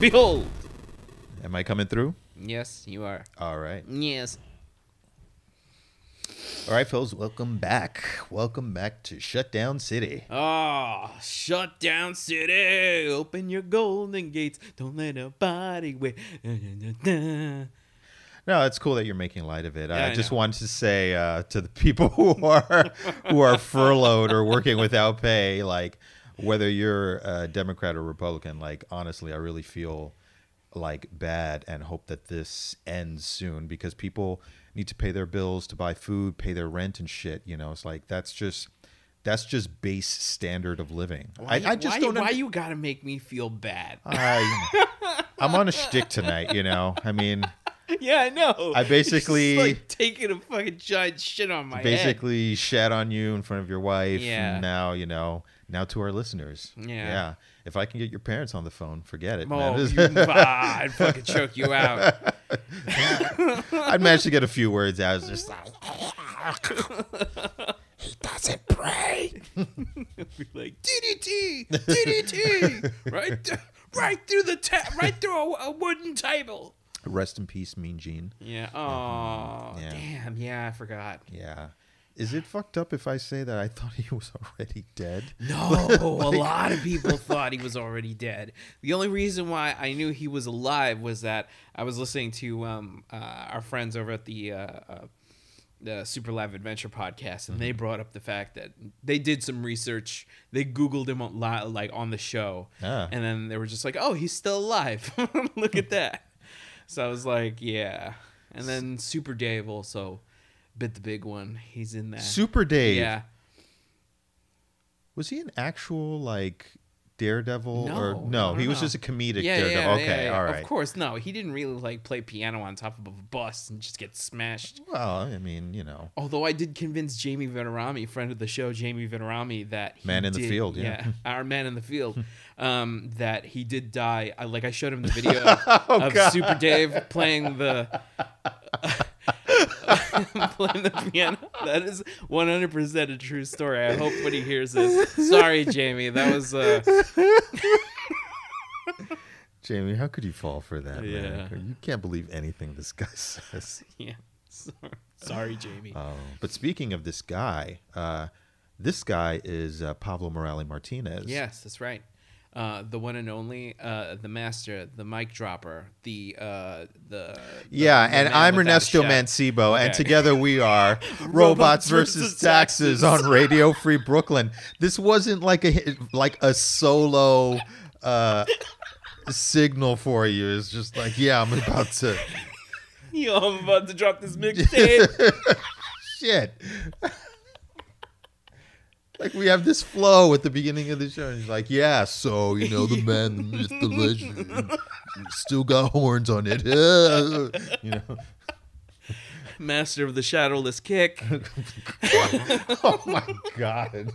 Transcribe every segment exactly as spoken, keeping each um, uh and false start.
Behold. Am I coming through? Yes, you are. All right. Yes. All right, folks. Welcome back. Welcome back to Shutdown City. Oh, shut down city. Open your golden gates. Don't let nobody wait. No, it's cool that you're making light of it. Yeah, I, I just know. wanted to say uh, to the people who are who are furloughed or working without pay, like whether you're a Democrat or Republican, like honestly, I really feel like bad and hope that this ends soon because people need to pay their bills, to buy food, pay their rent and shit. You know, it's like that's just that's just base standard of living. Why, I, I just why, don't. Why under- you gotta make me feel bad? I, I'm on a shtick tonight. You know, I mean. Yeah, I know. I basically- You're just, like taking a fucking giant shit on my head. Basically shat on you in front of your wife. Yeah. And now, you know, now to our listeners. Yeah. Yeah. If I can get your parents on the phone, forget it. Oh, man. you, ah, I'd fucking choke you out. I'd manage to get a few words out. It's just like, he doesn't pray. Be like D D T, D D T, right, th- right through the ta- right through a, a wooden table. Rest in peace, Mean Gene. Yeah. Oh, Yeah. damn. Yeah, I forgot. Yeah. Is it fucked up if I say that I thought he was already dead? No, a lot of people thought he was already dead. The only reason why I knew he was alive was that I was listening to um, uh, our friends over at the uh, uh, the Super Live Adventure podcast, and they brought up the fact that they did some research. They Googled him on, li- like on the show, Ah. and then they were just like, "Oh, he's still alive! Look at that!" So I was like, "Yeah." And then Super Dave also bit the big one. He's in that. Super Dave. Yeah. Was he an actual, like, Daredevil? No, or No, no, he no, was no. just a comedic Yeah, Daredevil. yeah, okay, yeah, yeah. all right. Of course, no, he didn't really like play piano on top of a bus and just get smashed. Well, I mean, you know. Although I did convince Jamie Venerami, friend of the show, Jamie Venerami, that he Man in the did- field, yeah. our man in the field, um, that he did die. I, like I showed him the video of, Oh, of God. Super Dave playing the playing the piano. That is one hundred percent a true story. I hope when he hears this. Sorry, Jamie. That was. Uh, Jamie, how could you fall for that, Yeah. man? You can't believe anything this guy says. yeah. Sorry, sorry Jamie. Oh, but speaking of this guy, uh, this guy is uh, Pablo Morales Martinez. Yes, that's right. Uh, the one and only, uh, the master, the mic dropper, the uh, the Yeah, the and man I'm without a Ernesto shadow. Mancibo, and Okay. together we are Robots versus versus Taxes Taxes. on Radio Free Brooklyn. This wasn't like a hit- like a solo uh, signal for you. It's just like, yeah, I'm about to Yo, I'm about to drop this mixtape. shit. Like we have this flow at the beginning of the show, and he's like, "Yeah, so you know the man, the myth, the legend, still got horns on it." You know. Master of the shadowless kick. Oh my god.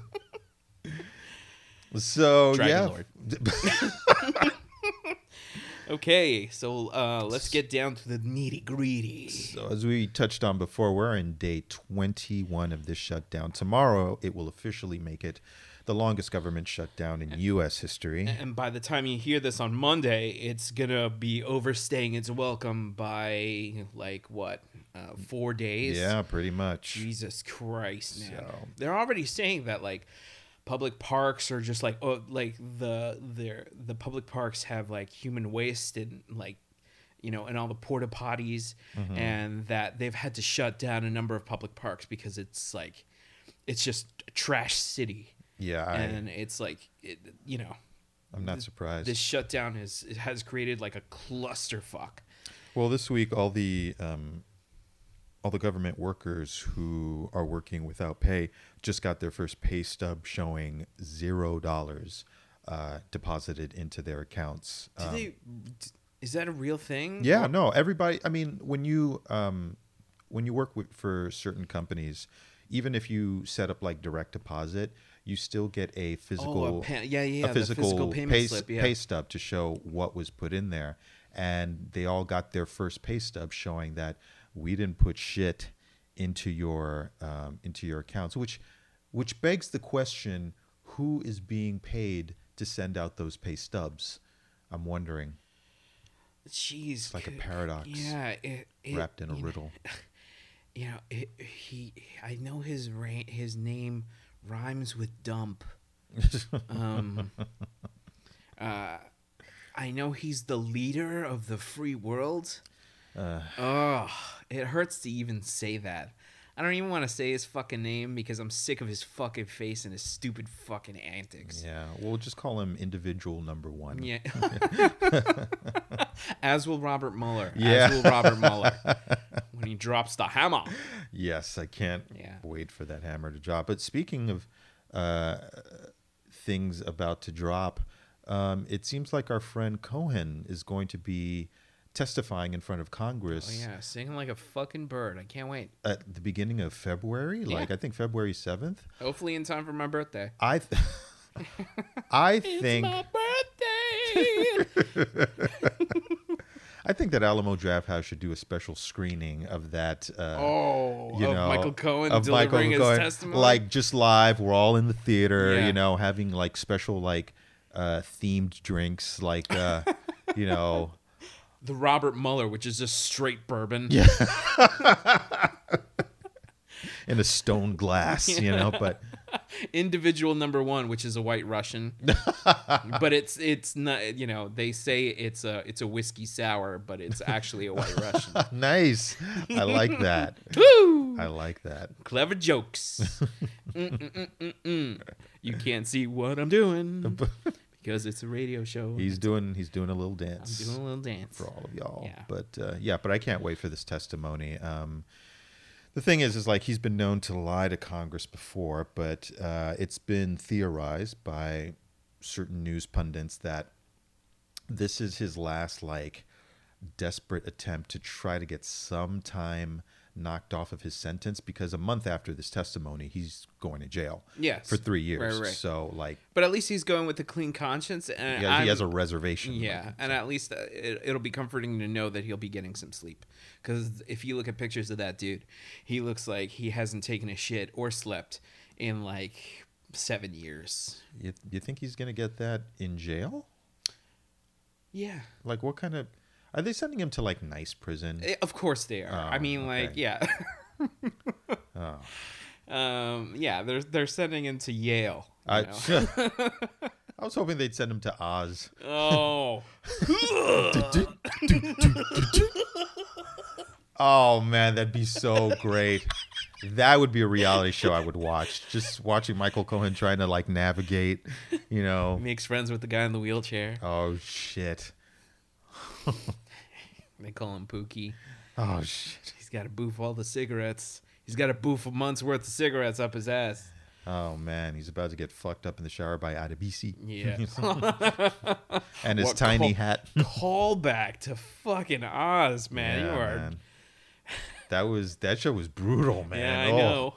So Dragon yeah. Lord. Okay, so uh, let's get down to the nitty gritty. So as we touched on before, we're in day twenty-one of this shutdown. Tomorrow, it will officially make it the longest government shutdown in U S history. And by the time you hear this on Monday, it's gonna be overstaying its welcome by like what, uh, four days? Yeah, pretty much. Jesus Christ, man! So- They're already saying that like public parks are just like oh like the the the public parks have like human waste and like you know and all the porta potties Mm-hmm. and that they've had to shut down a number of public parks because it's like it's just a trash city Yeah, I, and it's like it, you know I'm not surprised. this shutdown is it has created like a clusterfuck. Well, this week, all the um, all the government workers who are working without pay just got their first pay stub showing zero dollars uh, deposited into their accounts. Did Um, they? Is that a real thing? Yeah, What- no, everybody. I mean, when you um, when you work with, for certain companies, even if you set up like direct deposit, you still get a physical, Oh, a pa- yeah, yeah, a the physical, physical payment pay, slip, yeah. pay stub to show what was put in there, and they all got their first pay stub showing that we didn't put shit into your um, into your accounts, which which begs the question: who is being paid to send out those pay stubs? I'm wondering. Jeez, It's like a c- paradox Yeah, it, it, wrapped in a you know- riddle. You know, it, he. I know his ra- his name rhymes with dump. Um, uh, I know he's the leader of the free world. Uh, Oh, it hurts to even say that. I don't even want to say his fucking name because I'm sick of his fucking face and his stupid fucking antics. yeah, we'll just call him individual number one. Yeah. As will Robert Mueller. Yeah. As will Robert Mueller. When he drops the hammer. Yes, I can't Yeah. wait for that hammer to drop. But speaking of uh, things about to drop, um, it seems like our friend Cohen is going to be testifying in front of Oh, Congress yeah. Singing like a fucking bird. I can't wait. at the beginning of February, Yeah. like I think February seventh. Hopefully in time for my birthday. I th- I think birthday. I think that Alamo Drafthouse should do a special screening of that. Uh, Oh, you of know, Michael Cohen of delivering Michael his Cohen, testimony. like just live. We're all in the theater, Yeah. you know, having like special like uh, themed drinks, like uh, you know, the Robert Mueller, which is just straight bourbon. yeah, in a stone glass, you know. But Individual number one, which is a White Russian, but it's it's not. You know, they say it's a it's a whiskey sour, but it's actually a White Russian. nice, I like that. Woo! I like that. Clever jokes. Mm-mm-mm-mm-mm. You can't see what I'm doing because it's a radio show. He's doing he's doing a little I'm dance. doing a little dance. For all of y'all. Yeah. But uh, yeah, but I can't wait for this testimony. Um, the thing is, is like he's been known to lie to Congress before, but uh, it's been theorized by certain news pundits that this is his last like desperate attempt to try to get some time knocked off of his sentence, because a month after this testimony, he's going to jail Yes. for three years. Right, right. So like, But at least he's going with a clean conscience, and yeah, he has a I'm- reservation. Yeah, and at least uh, it, it'll be comforting to know that he'll be getting some sleep. Because if you look at pictures of that dude, he looks like he hasn't taken a shit or slept in like seven years. You, you think he's going to get that in jail? Yeah, Like, what kind of... Are they sending him to, like, nice prison? Eh, of course they are. Oh, I mean, like, okay. yeah, Oh. um, yeah. They're they're sending him to Yale. you I, know? I was hoping they'd send him to Oz. Oh, Oh, man, that'd be so great. That would be a reality show I would watch. Just watching Michael Cohen trying to, like, navigate, you know. makes friends with the guy in the wheelchair. Oh, shit. They call him Pookie. Oh, shit. He's got to boof all the cigarettes. He's got to boof a month's worth of cigarettes up his ass. Oh, man, he's about to get fucked up in the shower by Adebisi. Yeah. And his What tiny call- hat. Call back to fucking Oz, man. Yeah, you are. man. That was that show was brutal, man. Yeah, I Oh. know.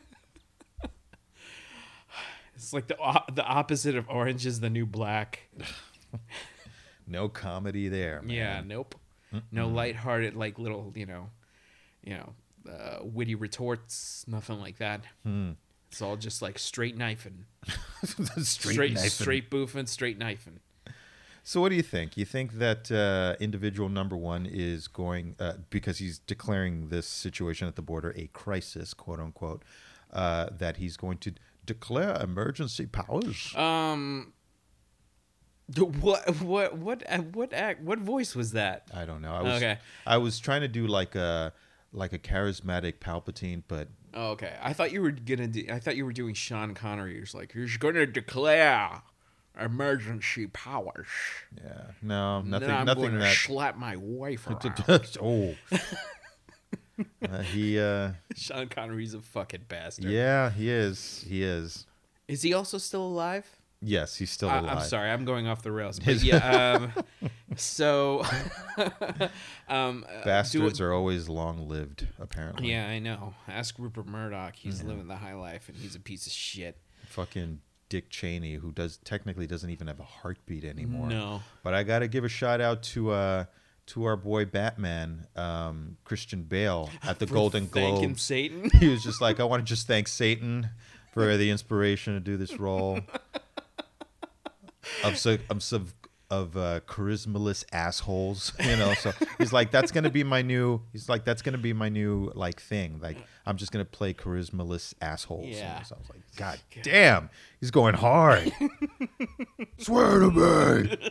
It's like the o- the opposite of Orange is the New Black. No comedy there, man. Yeah, nope. No lighthearted, like little, you know, you know, uh, witty retorts, nothing like that. Hmm. It's all just like straight knifing, straight, straight, knifing. straight boofing, straight knifing. So what do you think? You think that uh, individual number one is going, uh, because he's declaring this situation at the border a crisis, quote unquote, uh, that he's going to declare emergency powers? Um, what, what, what, uh, what act, what voice was that? I don't know. I was, Okay. I was trying to do like a like a charismatic Palpatine, but Oh, okay. I thought you were gonna. Do, I thought you were doing Sean Connery. You're like, you're gonna declare emergency powers. yeah, no, nothing, then I'm nothing gonna that. slap my wife around. oh, uh, he, uh, Sean Connery's a fucking bastard. yeah, he is. He is. Is he also still alive? Yes, he's still I, alive. I'm sorry, I'm going off the rails. But His- yeah. Um, so, um, uh, Bastards do, are always long-lived, apparently. Yeah, I know. Ask Rupert Murdoch. He's Yeah. living the high life, and he's a piece of shit. Fucking Dick Cheney, who does technically doesn't even have a heartbeat anymore. No. But I got to give a shout out to uh to our boy Batman, um, Christian Bale at the For Golden thanking Globes. Satan. He was just like, I want to just thank Satan for the inspiration to do this role. I'm so I'm so of uh, charismaless assholes, you know. So he's like, that's gonna be my new. He's like, that's gonna be my new like thing. Like, I'm just gonna play charismaless assholes. Yeah. So I was like, God damn, he's going hard. Swear to me.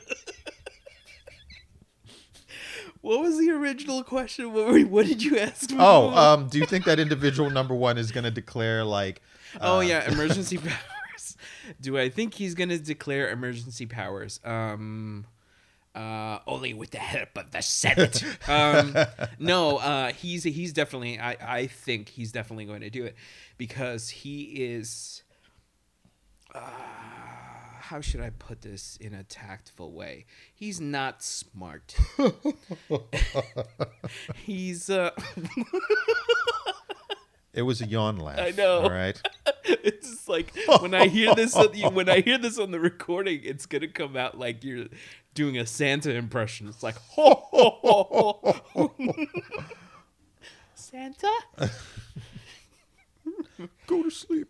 What was the original question? What, were, what did you ask me? Oh, um, do you think that individual number one is gonna declare like? Oh uh, yeah, emergency powers. Do I think he's gonna declare emergency powers? Um, uh, only with the help of the Senate. um, no, uh, he's he's definitely. I I think he's definitely going to do it because he is. Uh, how should I put this in a tactful way? He's not smart. he's. Uh, It was a yawn laugh. I know. All right. It's just like when I hear this on the, when I hear this on the recording, it's gonna come out like you're doing a Santa impression. It's like ho ho ho, ho. Santa. Go to sleep.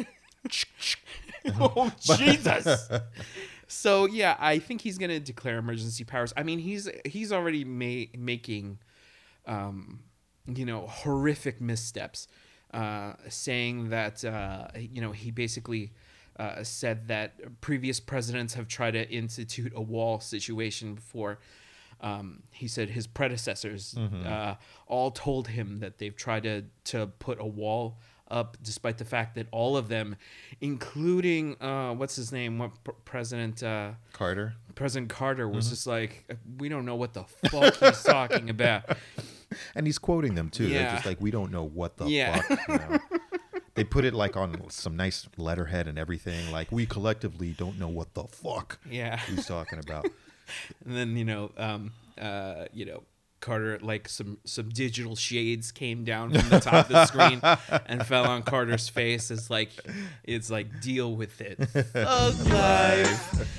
Oh Jesus. So yeah, I think he's gonna declare emergency powers. I mean, he's he's already ma- making, um, you know, horrific missteps. Uh, saying that uh, you know he basically uh, said that previous presidents have tried to institute a wall situation before. Um, he said his predecessors mm-hmm. uh, all told him that they've tried to to put a wall up, despite the fact that all of them, including uh, what's his name, what pr- President uh, Carter, President Carter was mm-hmm. just like, we don't know what the fuck he's talking about. And he's quoting them too. Yeah. They're just like, we don't know what the yeah. fuck. You know? They put it like on some nice letterhead and everything. Like, we collectively don't know what the fuck yeah. he's talking about. And then, you know, um, uh, you know, Carter, like some, some digital shades came down from the top of the screen and fell on Carter's face. It's like, it's like, deal with it. Thug life.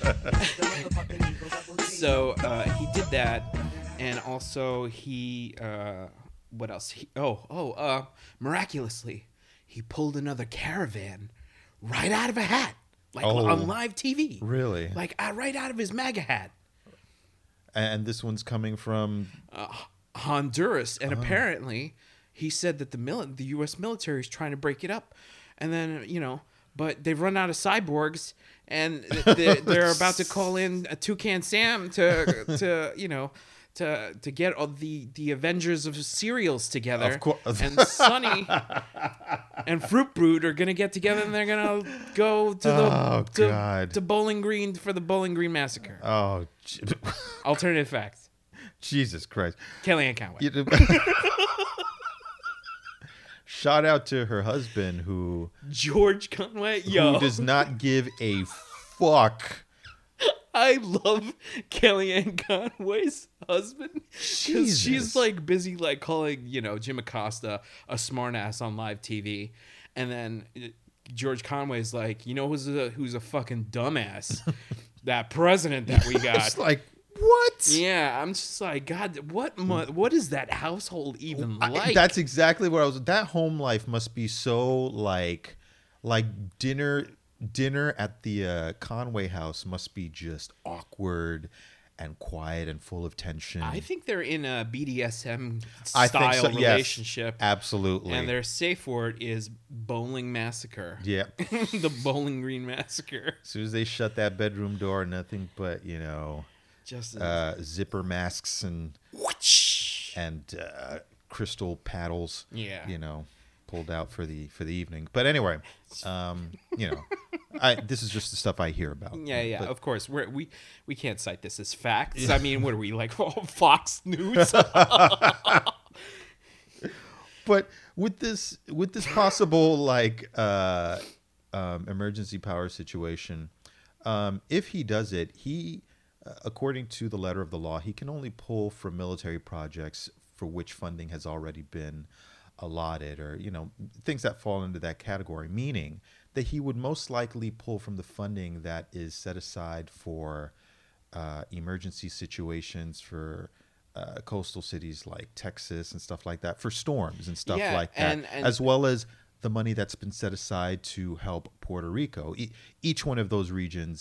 So uh, he did that. And also he, uh, what else? He, oh, oh, uh, miraculously, he pulled another caravan right out of a hat, like oh, on live T V. Really? Like uh, right out of his MAGA hat. And this one's coming from uh, Honduras, and oh. apparently he said that the mil- the U S military is trying to break it up, and then you know, but they've run out of cyborgs, and they're, they're about to call in a Toucan Sam to to you know. To, to get all the, the Avengers of cereals together. Of course. And Sonny and Fruit Brute are going to get together and they're going to go to the oh, to, God. to Bowling Green for the Bowling Green Massacre. Oh, Alternative facts. Jesus Christ. Kellyanne Conway. Shout out to her husband who... George Conway? Yo. Who does not give a fuck. I love Kellyanne Conway's husband because she's like busy like calling, you know, Jim Acosta a smartass on live T V, and then George Conway's like, you know who's a who's a fucking dumbass? That president that we got. It's like, what? Yeah, I'm just like, God, what mu- what is that household even like? I, that's exactly what I was. That home life must be so like, like dinner. Dinner at the uh, Conway house must be just awkward and quiet and full of tension. I think they're in a B D S M I style think so. relationship. Yes, absolutely. And their safe word is Bowling Massacre. Yeah. The Bowling Green Massacre. As soon as they shut that bedroom door, nothing but, you know, just uh, zipper masks and and uh, crystal paddles. Yeah. You know, pulled out for the for the evening. But anyway, um, you know, I, this is just the stuff I hear about. Yeah, yeah. But, of course, we're, we we can't cite this as facts. Yeah. I mean, what are we like? Oh, Fox News. But with this with this possible like uh, um, emergency power situation, um, if he does it, he, uh, according to the letter of the law, he can only pull from military projects for which funding has already been allotted, or you know, things that fall into that category, meaning that he would most likely pull from the funding that is set aside for uh, emergency situations for uh, coastal cities like Texas and stuff like that, for storms and stuff yeah, like that, and, and as well as the money that's been set aside to help Puerto Rico. E- each one of those regions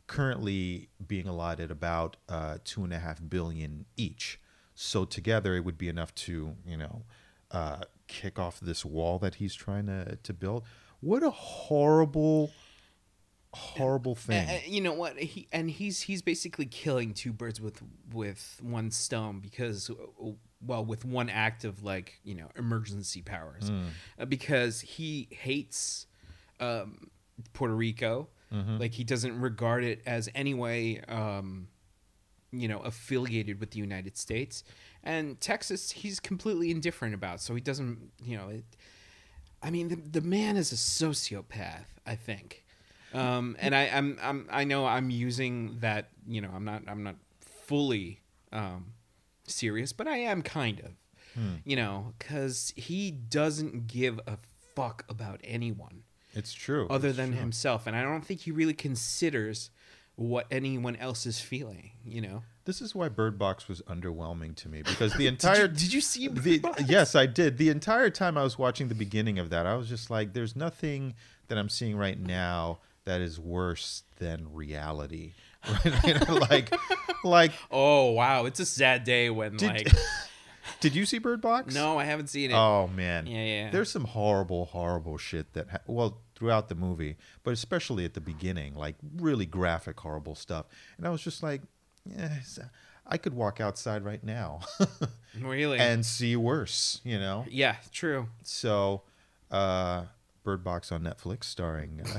currently being allotted about uh, two and a half billion each. So together, it would be enough to, you know, uh, kick off this wall that he's trying to to build. What a horrible, horrible thing. Uh, you know what? He and he's he's basically killing two birds with with one stone because, well, with one act of like you know emergency powers, Mm. uh, because he hates um, Puerto Rico. Mhm. Like he doesn't regard it as any way, um, you know, affiliated with the United States. And Texas, he's completely indifferent about. So he doesn't, you know, it, I mean, the, the man is a sociopath, I think. Um, and I, I'm, I'm, I know I'm using that, you know, I'm not, I'm not fully um, serious, but I am kind of, Hmm. you know, because he doesn't give a fuck about anyone It's true. other It's than true. himself. And I don't think he really considers what anyone else is feeling, you know? This is why Bird Box was underwhelming to me because the entire Did you, did you see Bird the, Box? yes, I did. The entire time I was watching the beginning of that, I was just like, "There's nothing that I'm seeing right now that is worse than reality." Right? You know, like, like, Oh, wow. It's a sad day when, Did- like... did you see Bird Box? No, I haven't seen it. Oh man, Yeah, yeah. There's some horrible, horrible shit that ha- well throughout the movie, but especially at the beginning, like really graphic, horrible stuff. And I was just like, yes, I could walk outside right now Really? and see worse, you know. Yeah, true. So, uh, Bird Box on Netflix, starring uh,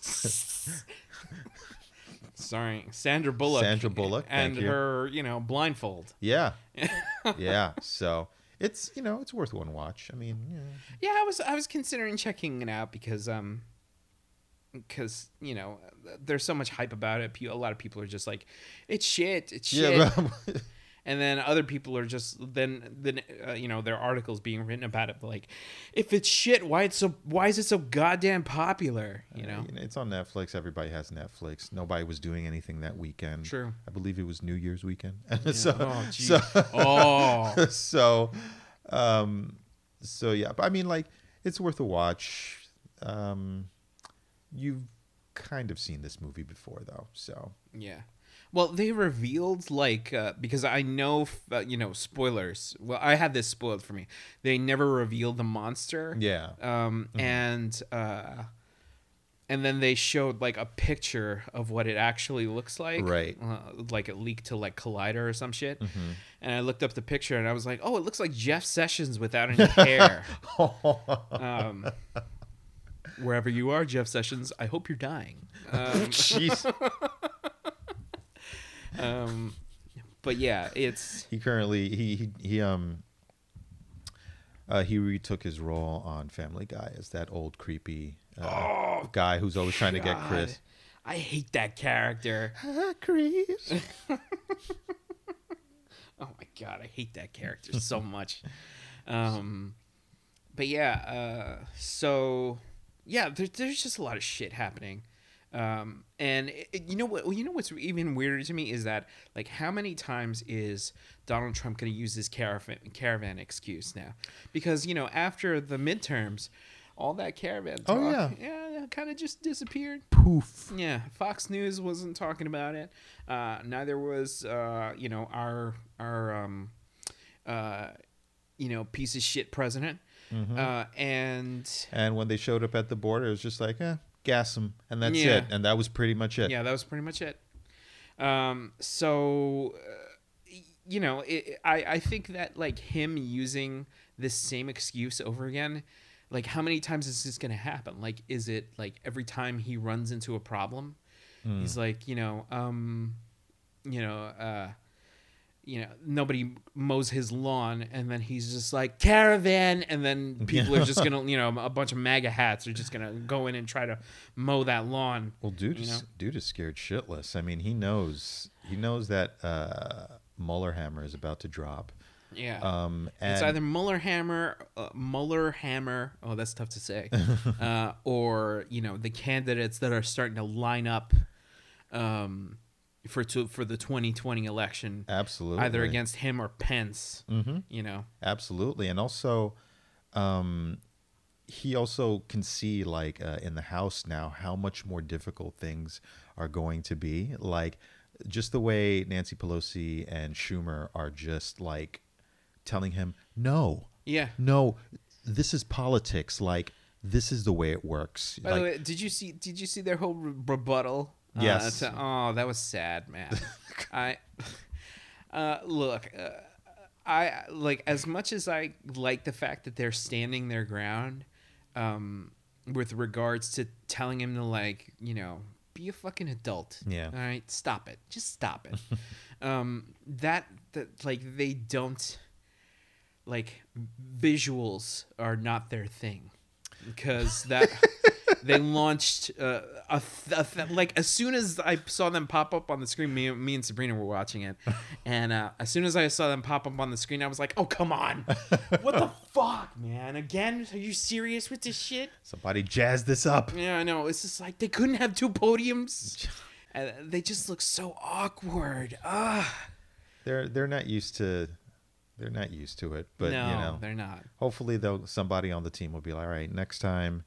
Sorry. Sandra Bullock. Sandra Bullock, And thank you. her, you know, blindfold. yeah, yeah. So it's you know it's worth one watch. I mean, yeah. Yeah, I was I was considering checking it out because um because you know there's so much hype about it. Pe- A lot of people are just like, it's shit, it's shit. yeah. But, And then other people are just then then uh, you know there are articles being written about it like, if it's shit, why it's so why is it so goddamn popular? You know. Uh, it's on Netflix. Everybody has Netflix. Nobody was doing anything that weekend. True. I believe it was New Year's weekend. Yeah. so, Oh, so, jeez. Oh. so, um, so yeah. But I mean, like, it's worth a watch. Um, you've kind of seen this movie before, though. So Yeah. Well, they revealed like uh, because I know f- uh, you know spoilers. Well, I had this spoiled for me. They never revealed the monster. yeah, Um and uh and then they showed like a picture of what it actually looks like. Right. Uh, like it leaked to like Collider or some shit. Mm-hmm. And I looked up the picture and I was like, "Oh, it looks like Jeff Sessions without any hair." um Wherever you are, Jeff Sessions, I hope you're dying. Um, jeez. um but yeah, it's He currently he he, he um. Uh, he retook his role on Family Guy as that old creepy uh, Oh, guy who's always trying to get God. Chris. I hate that character. Ah, Chris. Oh my god, I hate that character so much. Um, but yeah, uh, so yeah, there, there's just a lot of shit happening. Um, and it, it- you know what? You know what's even weirder to me is that like how many times is Donald Trump going to use this caravan caravan excuse now? Because you know after the midterms, all that caravan talk, Oh, yeah. yeah, kind of just disappeared. Poof. Yeah, Fox News wasn't talking about it. Uh, neither was uh, you know our our um, uh, you know piece of shit president. Mhm. Uh, and And when they showed up at the border, it was just like, eh, gas them, and that's Yeah. it. And that was pretty much it. yeah, that was pretty much it. Um, so uh, you know, it, I I think that like him using this same excuse over again. Like, how many times is this going to happen? Like, is it like every time he runs into a problem, Mm. he's like, you know, um, you know, uh, you know, nobody mows his lawn, and then he's just like caravan, and then people are just gonna, you know, a bunch of MAGA hats are just gonna go in and try to mow that lawn. Well, dude, You is, know? dude is scared shitless. I mean, he knows he knows that uh, Mueller hammer is about to drop. Yeah. Um, and It's either Mueller hammer, uh, Mueller hammer. Oh, that's tough to say. uh, or you know the candidates that are starting to line up, um, for to, for the twenty twenty election, absolutely either against him or Pence. hmm You know. Absolutely, and also, um, he also can see like uh, in the House now how much more difficult things are going to be. Like just the way Nancy Pelosi and Schumer are just like telling him, no, Yeah. no, this is politics. Like this is the way it works. By like, the way, did you see? Did you see their whole re- rebuttal? Uh, Yes. to- oh, that was sad, man. I uh, look. Uh, I like as much as I like the fact that they're standing their ground, um, with regards to telling him to like you know be a fucking adult. Yeah. All right. Stop it. Just stop it. um, that that like they don't like visuals are not their thing. Because that they launched uh, a, th- a th- like as soon as I saw them pop up on the screen, me, me and Sabrina were watching it, and uh, as soon as I saw them pop up on the screen, I was like, "Oh come on, what the fuck, man? Again? Are you serious with this shit?" somebody jazz this up. Yeah, I know. It's just like they couldn't have two podiums. Uh, they just look so awkward. Ah, They're they're not used to they're not used to it. But no, you know, they're not. hopefully they'll somebody on the team will be like, all right, next time,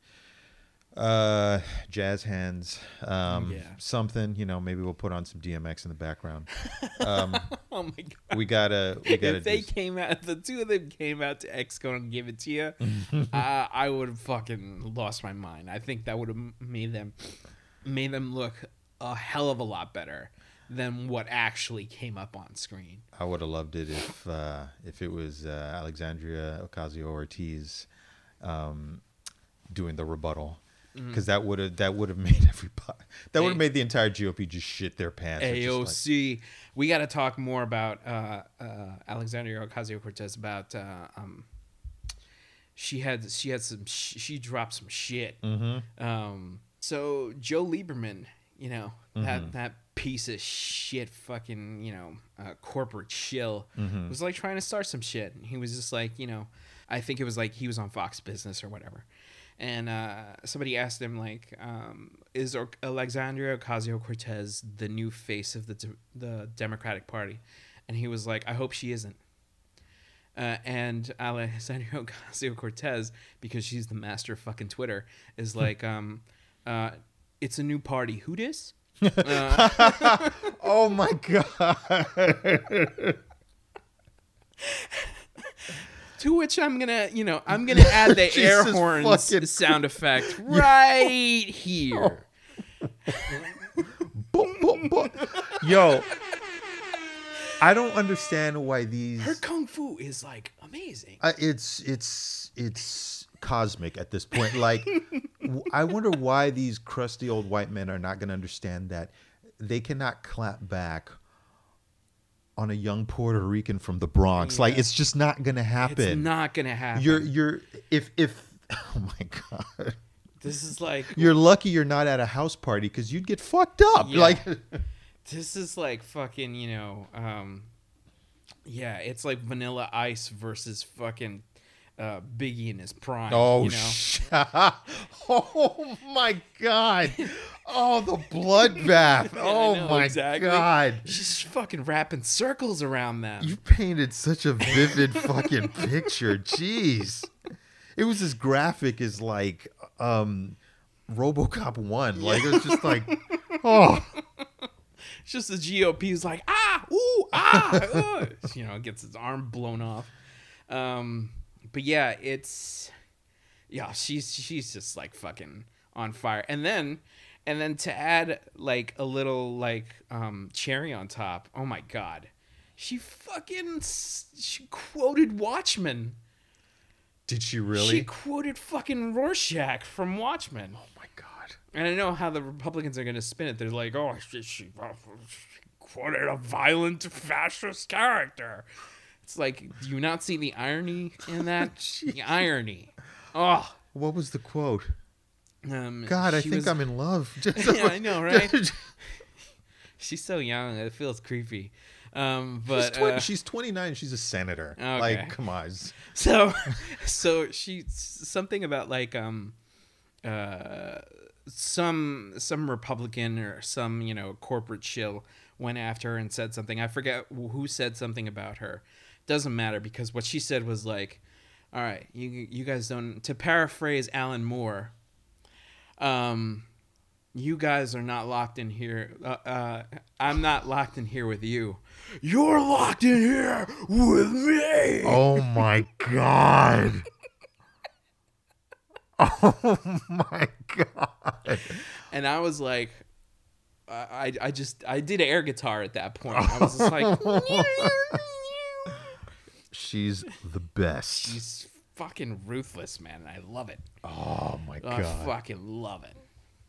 uh, jazz hands, um, Yeah. something. You know, maybe we'll put on some D M X in the background. Um, Oh my god. we gotta we gotta. If they do- came out, the two of them came out to X Code and give it to you, uh, I would have fucking lost my mind. I think that would have made them made them look a hell of a lot better than what actually came up on screen. I would have loved it if uh, if it was uh, Alexandria Ocasio Ortiz um, doing the rebuttal, because that would have that would have made everybody that would have Hey. made the entire G O P just shit their pants. It's A just O like- C. We got to talk more about uh, uh, Alexandria Ocasio Cortez. About uh, um, she had she had some sh- she dropped some shit. Mm-hmm. Um, so Joe Lieberman, you know that that piece of shit, fucking you know uh, corporate shill, was like trying to start some shit. He was just like you know, I think it was like he was on Fox Business or whatever. And uh, somebody asked him, like, um, is or- Alexandria Ocasio-Cortez the new face of the de- the Democratic Party? And he was like, I hope she isn't. Uh, and Alexandria Ocasio-Cortez, because she's the master of fucking Twitter, is like, um, uh, it's a new party. Who dis? Uh, Oh my god! to which I'm gonna, you know, I'm gonna add the air Jesus horns fucking sound effect right here. Boom, boom, boom. Yo, I don't understand why these. Her kung fu is like amazing. Uh, it's it's it's cosmic at this point. Like, w- I wonder why these crusty old white men are not going to understand that they cannot clap back on a young Puerto Rican from the Bronx. Like, Yeah. it's just not going to happen. It's not gonna happen. You're you're if if oh my god. This is like You're lucky you're not at a house party because you'd get fucked up. Yeah. Like, this is like fucking, you know, um yeah, it's like Vanilla Ice versus fucking uh Biggie in his prime. oh, you know? sh- oh my god. Oh, the bloodbath. Oh know, my exactly. god. She's fucking wrapping circles around them. You painted such a vivid fucking picture. Jeez. It was as graphic as like um RoboCop one. Like, it was just like, oh. It's just the G O P's like, ah, ooh, ah, uh, you know, gets his arm blown off. Um, but yeah, it's, yeah, she's she's just like fucking on fire. And then, and then to add like a little like um cherry on top. Oh my god, she fucking s- she quoted Watchmen. Did she really? She quoted fucking Rorschach from Watchmen. Oh my god. And I know how the Republicans are going to spin it. They're like, oh, she, she, she quoted a violent fascist character. It's like, do you not see the irony in that? The irony. Oh. What was the quote? Um, God, I she think was- I'm in love. Just Yeah, I know, right? She's so young. It feels creepy. Um, she's, but twen- uh, she's twenty-nine. She's a senator. Okay. Like, come on. so, so she something about like um, uh, some some Republican or some you know corporate shill went after her and said something. I forget who said something about her. Doesn't matter because what she said was like, All right, you you guys don't. To paraphrase Alan Moore, um, you guys are not locked in here. Uh, uh, I'm not locked in here with you. You're locked in here with me. Oh my god. Oh my god. And I was like, I I just I did air guitar at that point. I was just like, she's the best. she's fucking ruthless, man. And I love it. Oh my I god. fucking love it.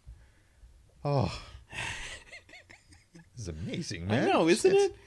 Oh. This is amazing, man. I know, isn't Shit. it?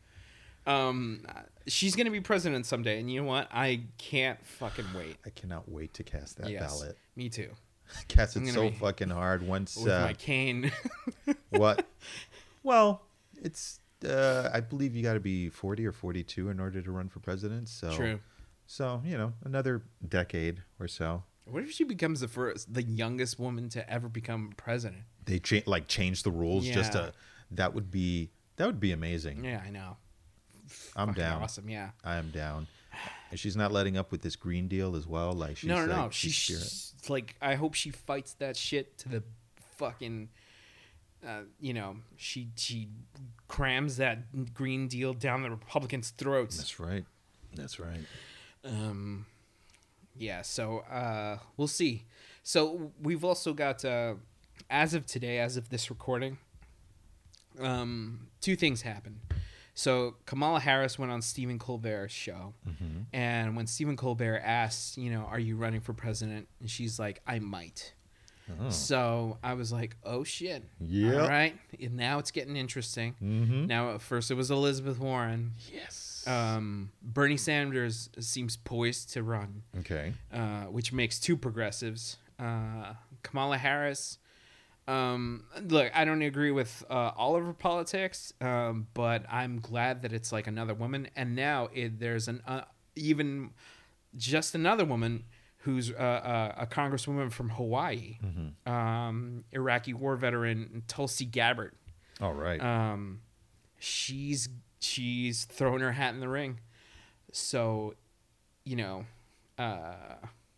Um, she's gonna be president someday, and you know what? I can't fucking wait. I cannot wait to cast that Yes, ballot. me too. Cast I'm it gonna so be- fucking hard once. With Uh, my cane. what? Well, it's. Uh, I believe you got to be forty or forty-two in order to run for president. So, True. So you know, another decade or so. What if she becomes the first, the youngest woman to ever become president? They cha- like change the rules just Yeah. to. That would be. That would be amazing. Yeah, I know. I'm Fucking down. Awesome, yeah. I am down. And she's not letting up with this Green Deal as well. Like she's no, no, like, no. she's She's spirit. like, I hope she fights that shit to the fucking. Uh, you know, she she crams that Green Deal down the Republicans' throats. That's right. That's right. Um, yeah. So uh, we'll see. So we've also got, uh, as of today, as of this recording, um, two things happened. So Kamala Harris went on Stephen Colbert's show, Mm-hmm. and when Stephen Colbert asked, you know, are you running for president? And she's like, I might. Oh. So I was like, oh shit. Yep. All right. And now it's getting interesting. Mm-hmm. Now, at first it was Elizabeth Warren. Yes. Um, Bernie Sanders seems poised to run, Okay. uh, which makes two progressives. Uh, Kamala Harris. Um, look, I don't agree with uh, all of her politics, um, but I'm glad that it's like another woman. And now it, there's an uh, even just another woman who's uh, uh, a congresswoman from Hawaii, Mm-hmm. um, Iraqi war veteran Tulsi Gabbard. All right. Um, she's she's thrown her hat in the ring. So, you know, uh,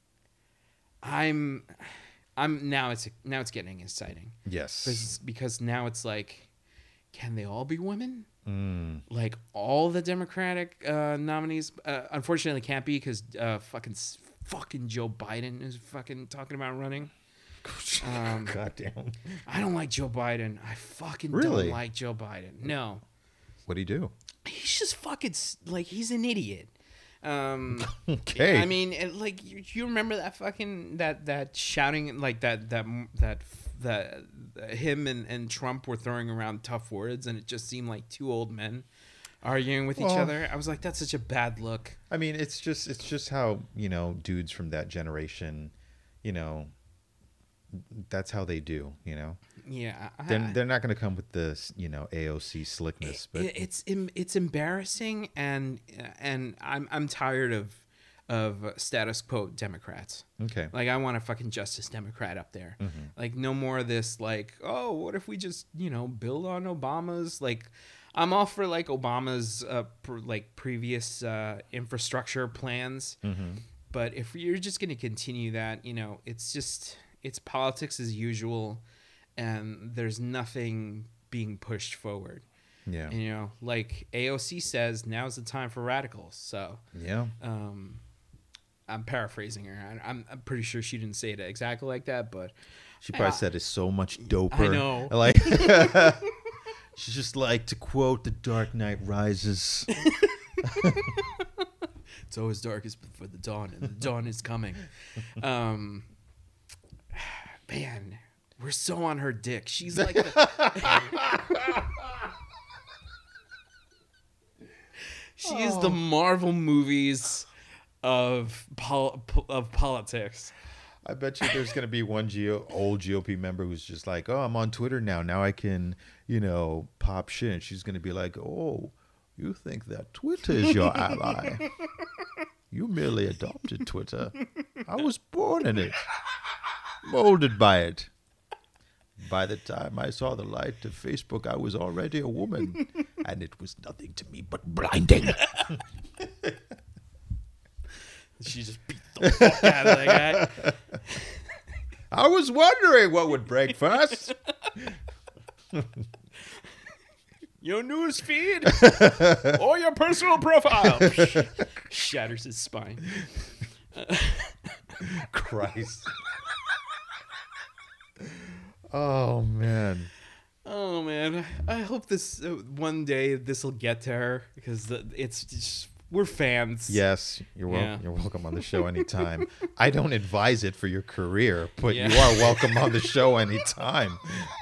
I'm I'm now it's now it's getting exciting yes. because because now it's like, can they all be women? Mm. Like all the Democratic uh, nominees, uh, unfortunately can't be because uh, fucking fucking Joe Biden is fucking talking about running. Um, Goddamn. I don't like Joe Biden. I fucking Really? don't like Joe Biden. No, What do you do? he's just fucking s- like he's an idiot. Um, Okay. I mean, it, like you, you remember that fucking that that shouting like that that that that him and, and Trump were throwing around tough words, and it just seemed like two old men arguing with each Well- other. I was like, that's such a bad look. I mean, it's just it's just how, you know, dudes from that generation, you know, that's how they do, you know. Yeah, I, They're, they're not going to come with this, you know, A O C slickness, but it, it's em- it's embarrassing, and and I'm I'm tired of of status quo Democrats. okay. Like I want a fucking Justice Democrat up there. Like no more of this. Like oh, what if we just you know build on Obama's? Like I'm all for like Obama's uh, pr- like previous uh, infrastructure plans, Mm-hmm. but if you're just gonna continue that, you know, it's just it's politics as usual, and there's nothing being pushed forward. Yeah. And, you know, like A O C says, now's the time for radicals. So. Yeah. Um, I'm paraphrasing her. I- I'm, I'm pretty sure she didn't say it exactly like that, but She probably I- said it's so much doper. I know. Like she's just like, to quote The Dark Knight Rises. it's always darkest before the dawn, and the dawn is coming. Um, man, we're so on her dick. She's like, the, she is the Marvel movies of pol- of politics. I bet you there's going to be one G O, old G O P member who's just like, oh, I'm on Twitter now. Now I can, you know, pop shit. And she's going to be like, oh, you think that Twitter is your ally? You merely adopted Twitter. I was born in it, molded by it. By the time I saw the light of Facebook, I was already a woman, and it was nothing to me but blinding. She just beat the fuck out of that guy. I was wondering what would break first. Your news feed or your personal profile. Shatters his spine. Christ. Oh, man. Oh, man. I hope this uh, one day this will get to her because the, it's just, we're fans. Yes, you're wel- Yeah. you're welcome on the show anytime. I don't advise it for your career, but Yeah. you are welcome on the show anytime.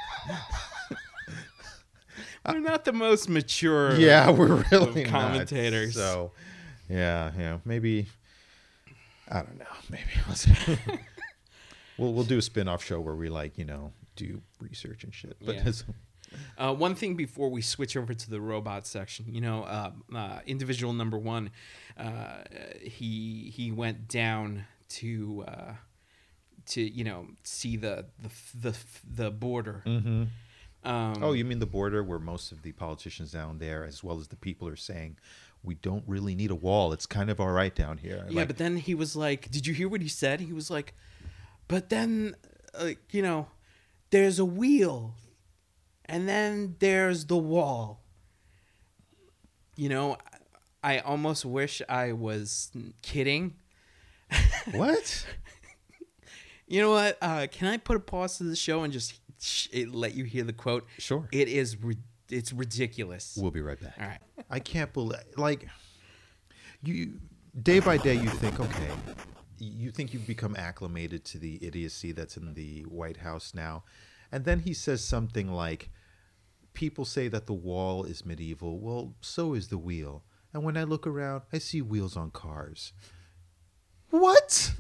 We're not the most mature. Yeah, we're really not. commentators. So, yeah, yeah, maybe I don't know. Maybe let's we'll we'll do a spin-off show where we like you know do research and shit. But Yeah. it's- Uh, one thing before we switch over to the robot section, you know, uh, uh, individual number one, uh, he he went down to uh, to you know see the the the, the border. Mhm. Um, Oh, you mean the border where most of the politicians down there, as well as the people, are saying we don't really need a wall. It's kind of all right down here. yeah, Like, but then he was like, "Did you hear what he said?" He was like, "But then, uh, you know, there's a wheel, and then there's the wall." You know, I almost wish I was kidding. what? You know what? Uh, can I put a pause to the show and just sh- it, let you hear the quote? Sure. It is. Ri- it's ridiculous. We'll be right back. All right. I can't believe, like, you day by day you think, okay, you think you've become acclimated to the idiocy that's in the White House now, and then he says something like, people say that the wall is medieval. Well, so is the wheel. And when I look around, I see wheels on cars. What?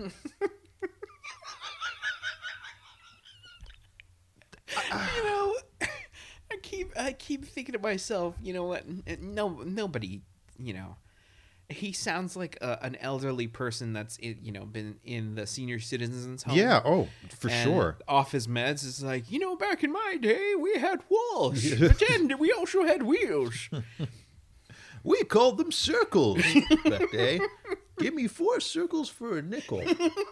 You know, I keep I keep thinking to myself, you know what? n- No, nobody, you know, he sounds like a, an elderly person that's in, you know been in the senior citizens home. Yeah. Oh, for and sure. Off his meds, it's like, you know, back in my day, we had walls, but then we also had wheels. We called them circles that day. Give me four circles for a nickel.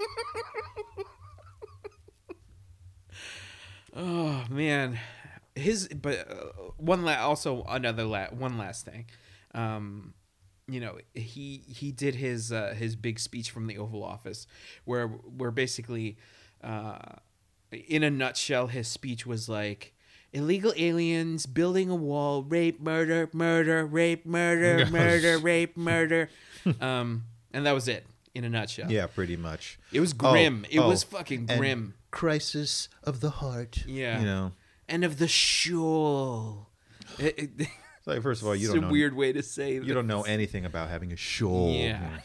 Oh man, his but uh, one la- also another la- one last thing, um, you know he he did his uh, his big speech from the Oval Office, where where basically, uh, in a nutshell, his speech was like illegal aliens building a wall, rape, murder, murder, rape, murder, murder, rape, murder, um, and that was it in a nutshell. Yeah, pretty much. It was Oh, grim. it oh, was fucking and grim. crisis of the heart. Yeah. You know. And of the shoal. It, it, It's like, first of all, you it's don't a know weird way to say you don't know anything about having a shoal. Yeah.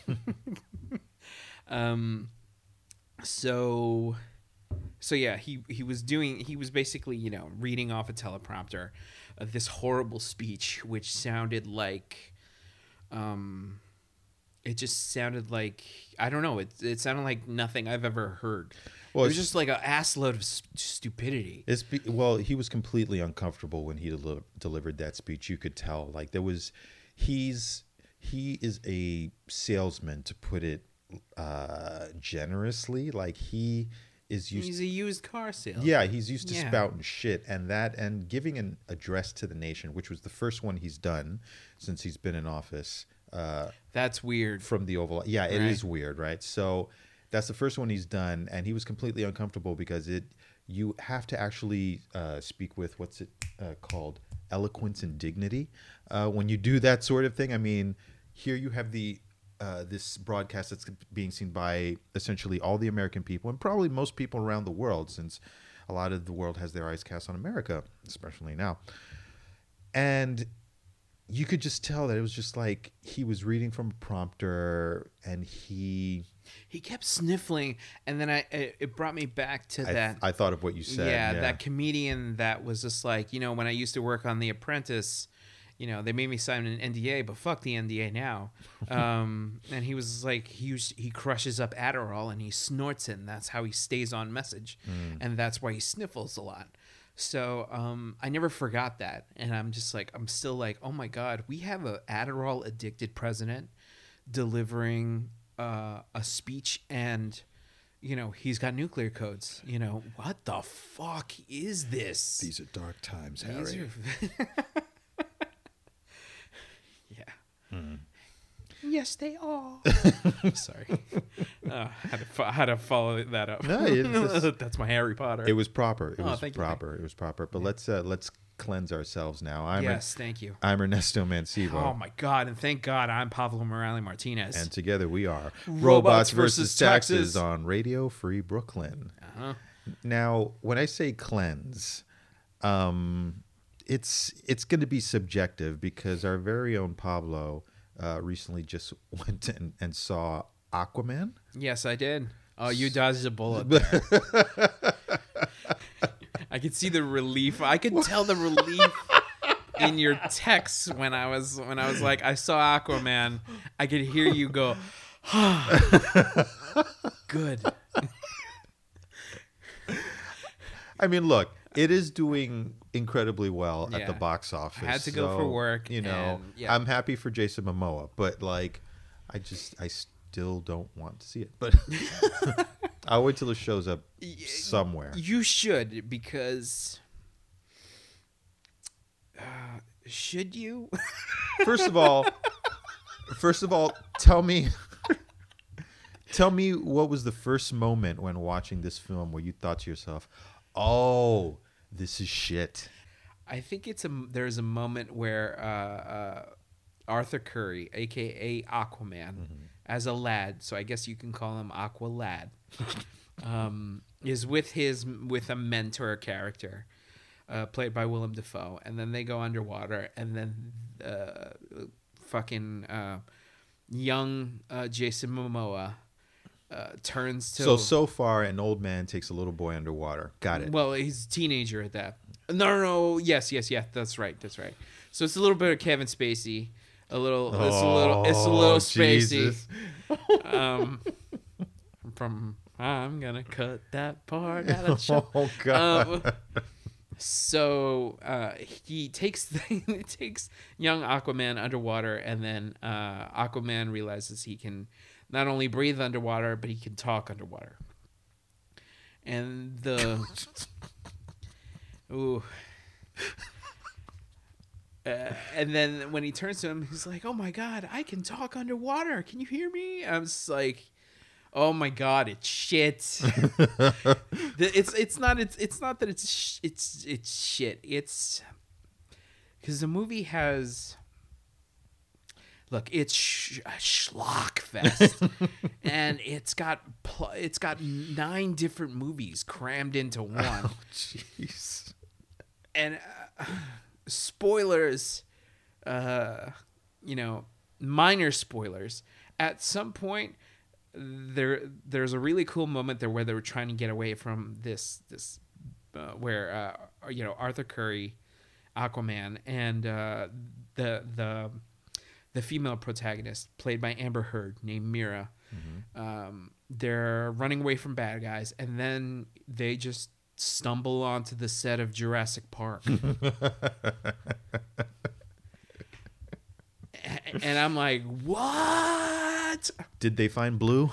um so so yeah, he he was doing he was basically, you know, reading off a teleprompter uh, this horrible speech which sounded like um it just sounded like I don't know, it it sounded like nothing I've ever heard. Well, it was it's- just like an ass load of st- stupidity. It's be, well, he was completely uncomfortable when he deli- delivered that speech. You could tell, like there was, he's he is a salesman, to put it uh, generously. Like he is used. He's a used car salesman. Yeah, he's used to Yeah. spouting shit, and that and giving an address to the nation, which was the first one he's done since he's been in office. Uh, That's weird. from the Oval. Yeah, it Right. is weird, right? So that's the first one he's done, and he was completely uncomfortable because it you have to actually uh, speak with what's it uh, called, eloquence and dignity uh, when you do that sort of thing. I mean, here you have the uh, this broadcast that's being seen by essentially all the American people and probably most people around the world, since a lot of the world has their eyes cast on America, especially now. And you could just tell that it was just like he was reading from a prompter, and he He kept sniffling, and then I it, it brought me back to I, that. I thought of what you said. yeah, Yeah, that comedian that was just like, you know, when I used to work on The Apprentice, you know, they made me sign an N D A, but fuck the N D A now. Um, and he was like, he used, he crushes up Adderall and he snorts it, and that's how he stays on message, Mm. and that's why he sniffles a lot. So um, I never forgot that, and I'm just like, I'm still like, oh my god, we have a Adderall addicted president delivering uh, a speech and, you know, he's got nuclear codes. You know, what the fuck is this? These are dark times, These Harry. are- yeah. Hmm. Yes, they are. Sorry. Uh, had to fo- had to follow that up. No, it's just- That's my Harry Potter. It was proper. It Oh, was thank you, proper. It was proper. But let's uh, let's cleanse ourselves now. I'm yes, thank you. I'm Ernesto Mancivo. Oh my God! And thank God I'm Pablo Morales Martinez. And together we are Robots versus Taxes Taxes. on Radio Free Brooklyn. uh-huh. Now, when I say cleanse, um, it's it's going to be subjective because our very own Pablo uh, recently just went and, and saw Aquaman. Yes, I did. Oh, you dodged a bullet there. I could see the relief. I could tell the relief in your texts when I was when I was like, I saw Aquaman. I could hear you go, good. I mean, look, it is doing incredibly well at the Yeah. box office. I had to go for so, work, You know, and, yeah. I'm happy for Jason Momoa, but like, I just, I still don't want to see it. But I'll wait till it shows up somewhere. You should, because uh, should you? First of all, first of all, tell me, tell me what was the first moment when watching this film where you thought to yourself, "Oh, this is shit." I think it's a there's a moment where uh, uh, Arthur Curry, aka Aquaman, Mm-hmm. as a lad, so I guess you can call him Aqua Lad, um, is with his with a mentor character, uh, played by Willem Dafoe, and then they go underwater, and then uh, fucking uh, young uh, Jason Momoa uh, turns to So so far, an old man takes a little boy underwater. Got it. well, he's a teenager at that. No, no, no. Yes, yes, yes. That's right. That's right. So it's a little bit of Kevin Spacey. A little. It's a little. It's a little Oh, Spacey. Jesus. Um, from I'm gonna cut that part out of the show. Oh God. Um, so uh, he takes he takes young Aquaman underwater, and then uh, Aquaman realizes he can not only breathe underwater, but he can talk underwater. And the ooh. Uh, and then when he turns to him, he's like, "Oh my God, I can talk underwater. Can you hear me?" I'm just like, "Oh my God, it's shit." The- it's it's not it's it's not that it's sh- it's it's shit. It's because the movie has look, it's sh- a schlock fest, and it's got pl- it's got nine different movies crammed into one. Oh, jeez. And uh, spoilers, uh, you know, minor spoilers. At some point, there there's a really cool moment there where they were trying to get away from this this uh, where uh, you know Arthur Curry, Aquaman, and uh, the the the female protagonist played by Amber Heard named Mira. Mm-hmm. Um, they're running away from bad guys, and then they just stumble onto the set of Jurassic Park. And I'm like, what? Did they find Blue?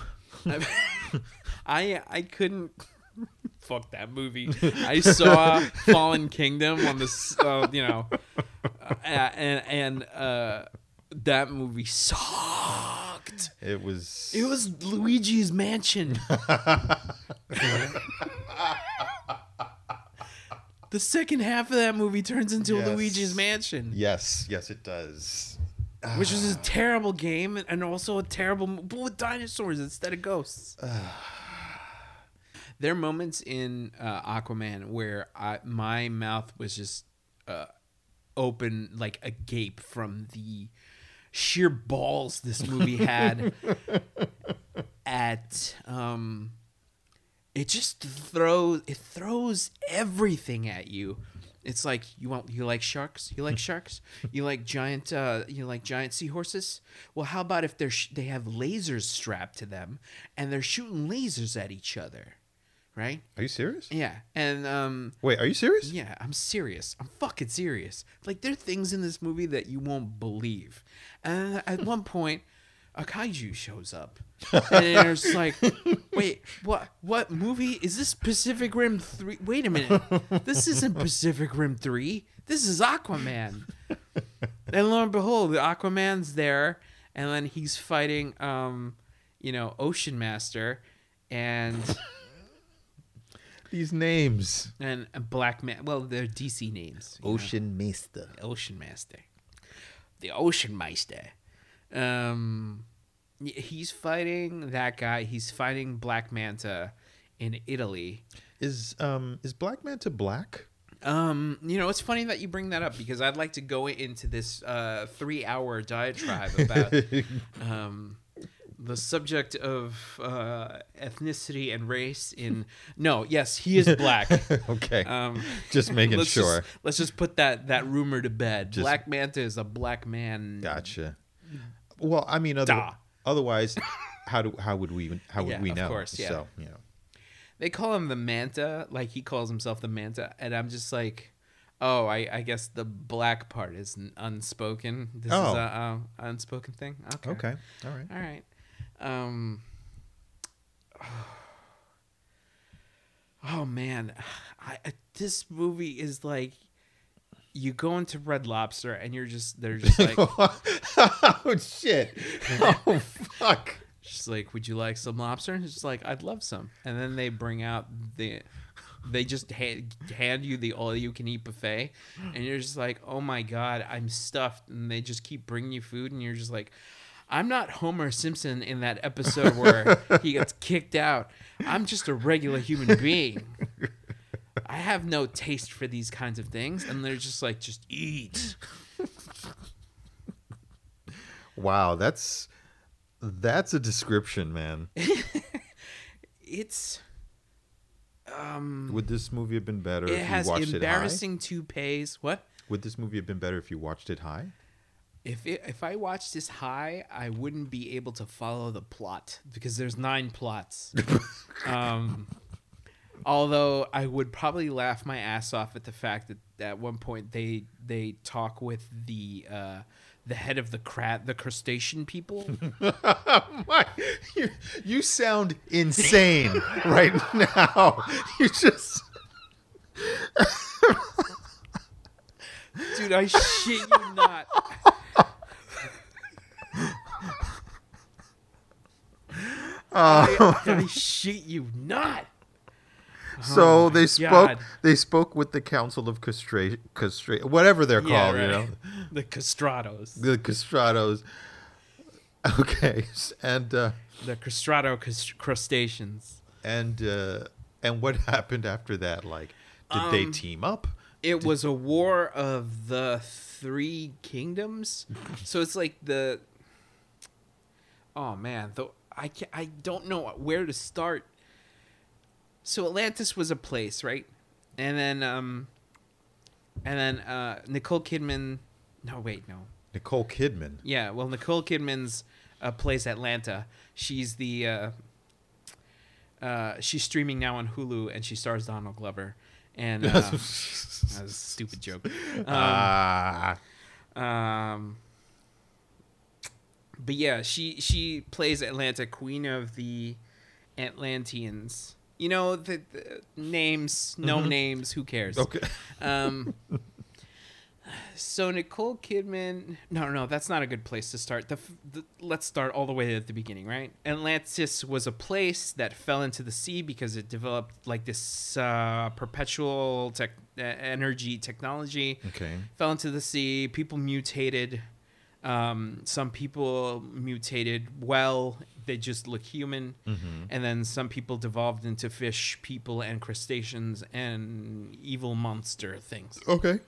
I I couldn't fuck that movie. I saw Fallen Kingdom on this, uh, you know, uh, and and uh, that movie sucked. It was. It was Luigi's Mansion. The second half of that movie turns into Yes. Luigi's Mansion, Yes, yes, it does. which is a terrible game and also a terrible, mo- but with dinosaurs instead of ghosts. There are moments in uh, Aquaman where I, my mouth was just uh, open like a gape from the sheer balls this movie had at um it just throws it throws everything at you. It's like you want you like sharks? You like sharks? You like giant uh you like giant seahorses? Well, how about if they're sh- they have lasers strapped to them and they're shooting lasers at each other, right? Are you serious? Yeah. And um Wait, are you serious? yeah, I'm serious. I'm fucking serious. Like, there are things in this movie that you won't believe. And at one point, a kaiju shows up. And it's like, wait, what what movie is this? Pacific Rim three? Wait a minute. This isn't Pacific Rim three. This is Aquaman. And lo and behold, the Aquaman's there, and then he's fighting um, you know, Ocean Master and These names. and Black Man. Well, they're D C names. you know. Ocean Master. Ocean Master. The Ocean Meister. Um, y- he's fighting that guy. He's fighting Black Manta in Italy. Is um is Black Manta black? Um, you know, it's funny that you bring that up because I'd like to go into this uh, three-hour diatribe about um, the subject of uh, ethnicity and race in. No, yes, he is black. Okay. Um, Just making let's sure. Just, let's just put that that rumor to bed. Just- Black Manta is a black man. Gotcha. Well, I mean, other, Da. otherwise, how do how would we how would Yeah, we of know? course, yeah. So you know. They call him the Manta, like he calls himself the Manta, and I'm just like, oh, I, I guess the black part is n- unspoken. This Oh. is a uh, unspoken thing. Okay. Okay. All right. All right. Um. Oh man, I, I this movie is like, you go into Red Lobster and you're just they're just like Oh shit! Oh fuck! just like, would you like some lobster? And it's just like, I'd love some. And then they bring out the, they just hand, hand you the all you can eat buffet, and you're just like, oh my god, I'm stuffed. And they just keep bringing you food, and you're just like, I'm not Homer Simpson in that episode where he gets kicked out. I'm just a regular human being. I have no taste for these kinds of things, and they're just like, just eat. Wow, that's that's a description, man. It's um. Would this movie have been better It if you has watched it high? embarrassing toupees. What? Would this movie have been better if you watched it high? If it, if I watched this high, I wouldn't be able to follow the plot because there's nine plots. um, although I would probably laugh my ass off at the fact that at one point they they talk with the uh, the head of the crat the crustacean people. My, you, you sound insane right now. You just Dude, I shit you not. I, I shit you not. so my they spoke. God. They spoke with the Council of Castra, Castra, whatever they're Yeah, called. You right. know, The castratos. the castratos. Okay, and uh, The castrato crust- crustaceans. and uh, and what happened after that? Like, did they Um, team up? It was a war of the three kingdoms. So it's like the. Oh man, the I can't, I don't know where to start. So Atlantis was a place, right? And then um. And then uh, Nicole Kidman. No, wait, no. Nicole Kidman. Yeah, well, Nicole Kidman's uh, plays Atlanta. She's the. Uh, uh, she's streaming now on Hulu, and she stars Donald Glover. And uh, that was a stupid joke. Um, Ah, um, but yeah, she she plays Atlanta, queen of the Atlanteans. You know the, the names, no names. Who cares? okay. Um, so Nicole Kidman. No, no, that's not a good place to start. The, the let's start all the way at the beginning, right? Atlantis was a place that fell into the sea because it developed like this uh, perpetual tech, uh, energy technology. Okay. Fell into the sea. People mutated. Um, some people mutated well. They just look human. Mm-hmm. And then some people devolved into fish, people, and crustaceans and evil monster things. Okay.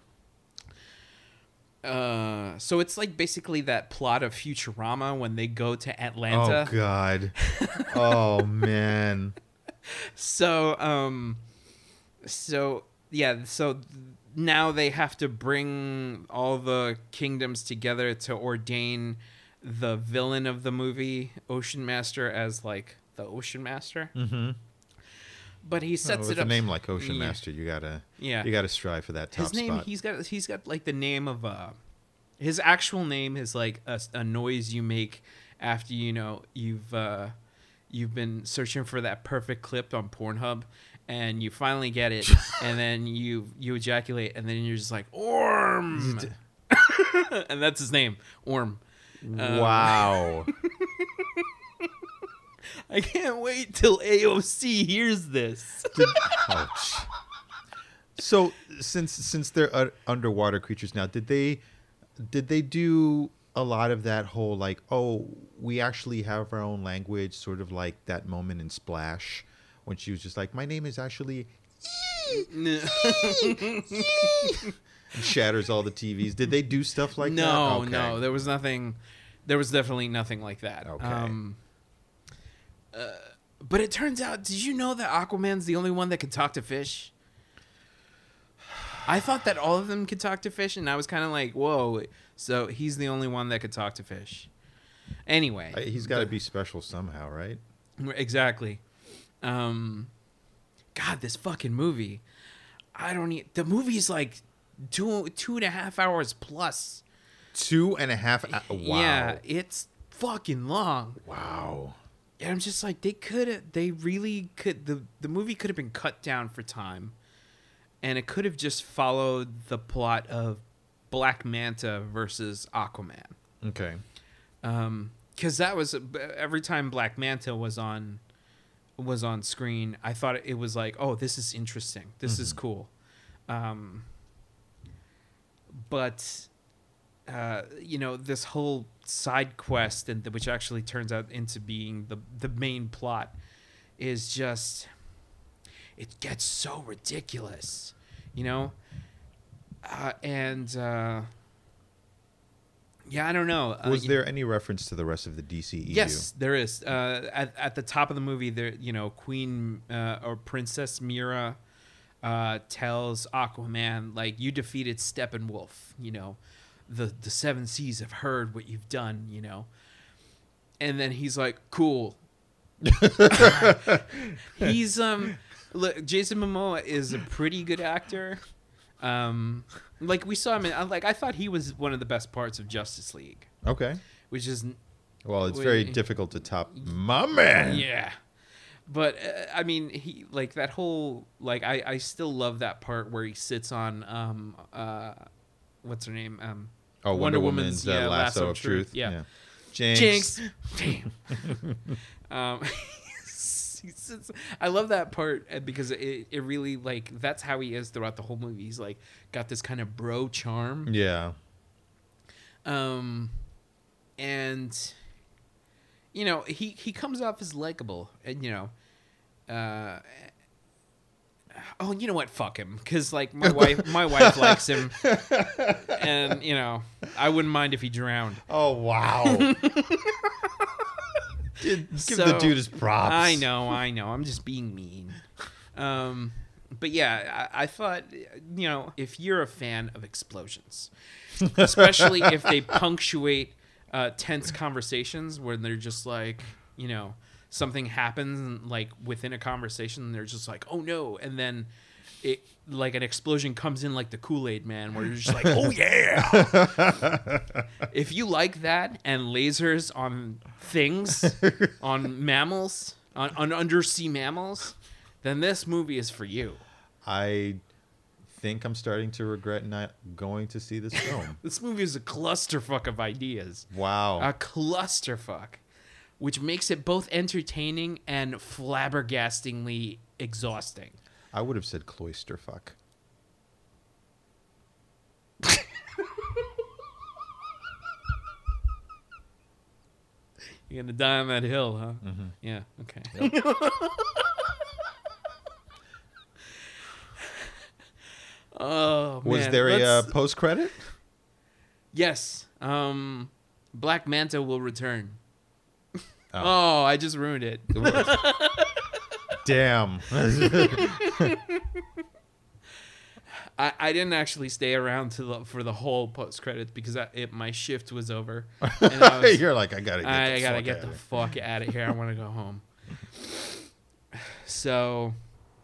Uh, so it's like basically that plot of Futurama when they go to Atlanta. Oh God. Oh man. So, um, so yeah, so now they have to bring all the kingdoms together to ordain the villain of the movie, Ocean Master, as like the Ocean Master. Mm-hmm. But he Oh, sets with it a up. name like Ocean Yeah. Master, you gotta Yeah. you gotta strive for that top His name, spot. he's got, he's got like the name of uh, his actual name is like a, a noise you make after you know you've uh, you've been searching for that perfect clip on Pornhub, and you finally get it, and then you you ejaculate, and then you're just like Orm, and that's his name, Orm. Um, Wow. I can't wait till A O C hears this. Ouch. So since since they're uh, underwater creatures now, did they did they do a lot of that whole like, oh, we actually have our own language, sort of like that moment in Splash when she was just like, my name is actually and shatters all the T Vs. Did they do stuff like no, that? No, Okay. no, there was nothing. There was definitely nothing like that. Okay. Um, uh, but it turns out, did you know that Aquaman's the only one that could talk to fish? I thought that all of them could talk to fish, and I was kind of like, whoa. So he's the only one that could talk to fish. Anyway. Uh, He's got to be special somehow, right? Exactly. Um, God, this fucking movie. I don't need... The movie's like two, two and a half hours plus. Two and a half. Uh, wow. Yeah, it's fucking long. Wow. And I'm just like, they could have, they really could, the, the movie could have been cut down for time. And it could have just followed the plot of Black Manta versus Aquaman. Okay. Um, because that was, every time Black Manta was on, was on screen, I thought it was like, oh, this is interesting. This mm-hmm. is cool. Um, but, uh, you know, this whole side quest, and which actually turns out into being the the main plot, is just, it gets so ridiculous, you know, uh, and uh, yeah, I don't know. Uh, Was there any reference to the rest of the D C E U? Yes, there is. Uh, at at the top of the movie, there, you know, Queen uh, or Princess Mira uh, tells Aquaman, like, you defeated Steppenwolf, you know. The the seven seas have heard what you've done, you know. And then he's like, cool. he's um look, Jason Momoa is a pretty good actor. Um like we saw him in, like I thought he was one of the best parts of Justice League. Okay. Which is well, it's very we, difficult to top my man. Yeah. But uh, I mean, he like that whole like I I still love that part where he sits on um uh what's her name? Um Oh, Wonder, Wonder Woman's, Woman's uh, yeah, lasso, lasso of truth. truth. Yeah. yeah. Jinx. Jinx. Damn. um, I love that part because it, it really, like, that's how he is throughout the whole movie. He's, like, got this kind of bro charm. Yeah. Um, and, you know, he, he comes off as likable. And, you know, uh... Oh, you know what? Fuck him, because like my wife, my wife likes him, and you know I wouldn't mind if he drowned. Oh wow! give so, the dude his props. I know, I know. I'm just being mean. Um, but yeah, I, I thought, you know, if you're a fan of explosions, especially if they punctuate uh, tense conversations where they're just like, you know. Something happens and like within a conversation and they're just like, oh no, and then it like an explosion comes in like the Kool-Aid Man where you're just like, oh yeah. If you like that and lasers on things, on mammals, on, on undersea mammals, then this movie is for you. I think I'm starting to regret not going to see this film. This movie is a clusterfuck of ideas. Wow. A clusterfuck. Which makes it both entertaining and flabbergastingly exhausting. I would have said cloister fuck. You're gonna die on that hill, huh? Mm-hmm. Yeah. Okay. Yep. Oh man. Was there a uh, post credit? Yes. Um, Black Manta will return. Oh. oh, I just ruined it. Damn. I, I didn't actually stay around to the, for the whole post credits because I, it, my shift was over. And I was, You're like, I gotta get I, the I gotta fuck get out the of fuck out of here. I want to go home. So,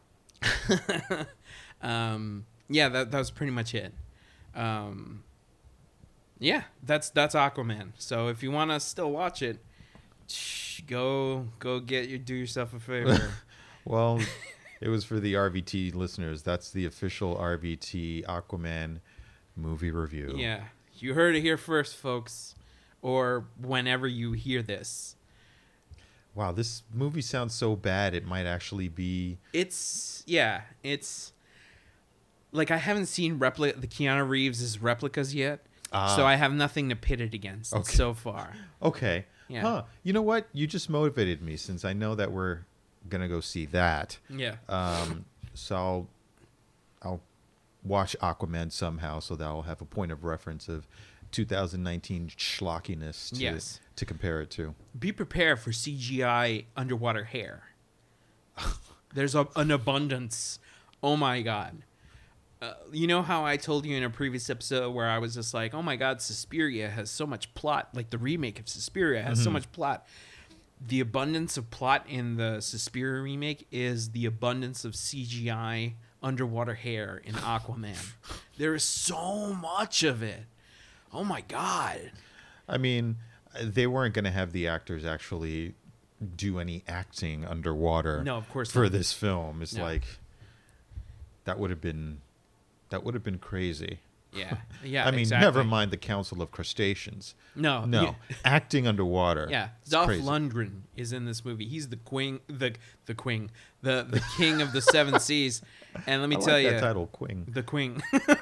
um, yeah, that that was pretty much it. Um, yeah, that's that's Aquaman. So if you want to still watch it, Shh, go go get your do yourself a favor. Well, it was for the R V T listeners. That's the official R V T Aquaman movie review. Yeah, you heard it here first, folks, or whenever you hear this. Wow, this movie sounds so bad. It might actually be. It's yeah, it's like I haven't seen repli- the Keanu Reeves' replicas yet, Ah. so I have nothing to pit it against Okay. so far. Okay. Yeah. Huh. You know what? You just motivated me since I know that we're gonna go see that. Yeah. Um. So I'll, I'll watch Aquaman somehow, so that I'll have a point of reference of two thousand nineteen schlockiness to Yes. to compare it to. Be prepared for C G I underwater hair. There's a, an abundance. Oh my god. Uh, you know how I told you in a previous episode where I was just like, oh my god, Suspiria has so much plot. Like the remake of Suspiria has so much plot. The abundance of plot in the Suspiria remake is the abundance of C G I underwater hair in Aquaman. There is so much of it. Oh my god. I mean, they weren't going to have the actors actually do any acting underwater. No, of course for not. this film. It's No. like that would have been that would have been crazy. Yeah. Yeah. I mean, exactly. never mind the Council of Crustaceans. No. No, yeah. acting underwater. Yeah, It's Dolph crazy. Lundgren is in this movie. He's the queen, the the queen, the the king of the seven seas. And let me I tell like you, that title, Queen. the queen.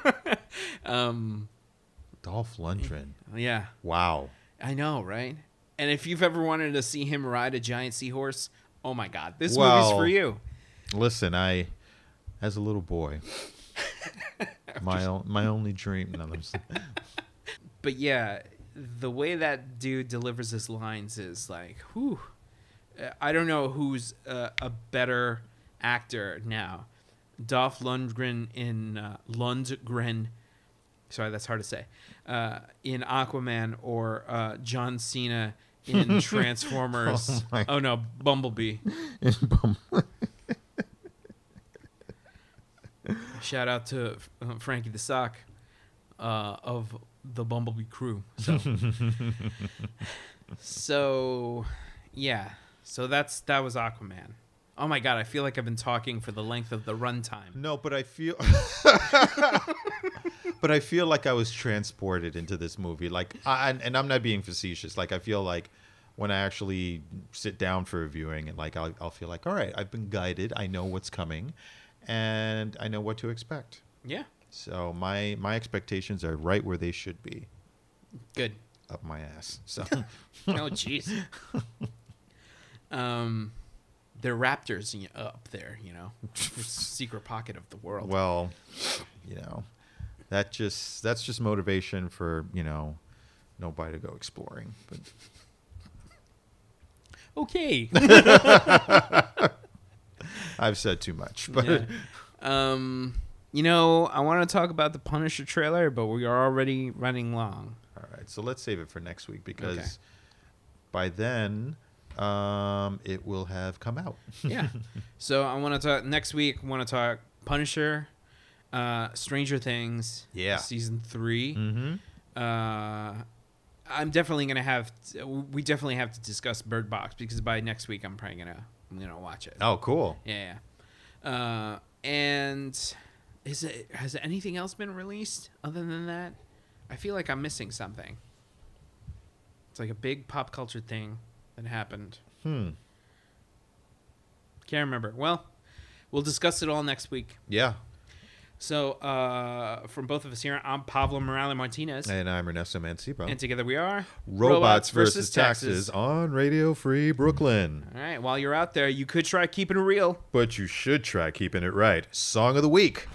um, Dolph Lundgren. yeah, Wow. I know, right? And if you've ever wanted to see him ride a giant seahorse, oh my God, this Well, movie's for you. Listen, I, as a little boy, my o- my only dream. No, I'm just- But yeah, the way that dude delivers his lines is like, whew. Uh, I don't know who's uh, a better actor now. Dolph Lundgren in uh, Lundgren, sorry, that's hard to say, uh, in Aquaman, or uh, John Cena in Transformers. Oh my- oh no, Bumblebee. Shout out to uh, Frankie the Sock uh, of the Bumblebee crew. So, so yeah. So that's that was Aquaman. Oh my God, I feel like I've been talking for the length of the runtime. No, but I feel, but I feel like I was transported into this movie. Like, I, and, and I'm not being facetious. Like, I feel like when I actually sit down for a viewing, and like I'll, I'll feel like, all right, I've been guided. I know what's coming, and I know what to expect. Yeah, So my my expectations are right where they should be, good. up my ass. So Oh jeez. um, they're raptors y- up there, you know, it's secret pocket of the world. well, you know, that just that's just motivation for you know nobody to go exploring. But Okay. I've said too much. But Yeah. Um, you know, I want to talk about the Punisher trailer, but we are already running long. all right, so let's save it for next week because Okay. by then um, it will have come out. Yeah. So I want to talk next week. Want to talk Punisher, uh, Stranger Things, Yeah. season three. Mm-hmm. Uh, I'm definitely gonna have. To, we definitely have to discuss Bird Box because by next week I'm probably gonna I'm gonna watch it. Oh, cool. Yeah. yeah. Uh, and is it has anything else been released other than that? I feel like I'm missing something. It's like a big pop culture thing that happened. Hmm. Can't remember. Well, we'll discuss it all next week. Yeah. So, uh, from both of us here, I'm Pablo Morales Martinez. And I'm Ernesto Mancibo. And together we are Robots, versus taxes on Radio Free Brooklyn. All right. While you're out there, you could try keeping it real. But you should try keeping it right. Song of the week.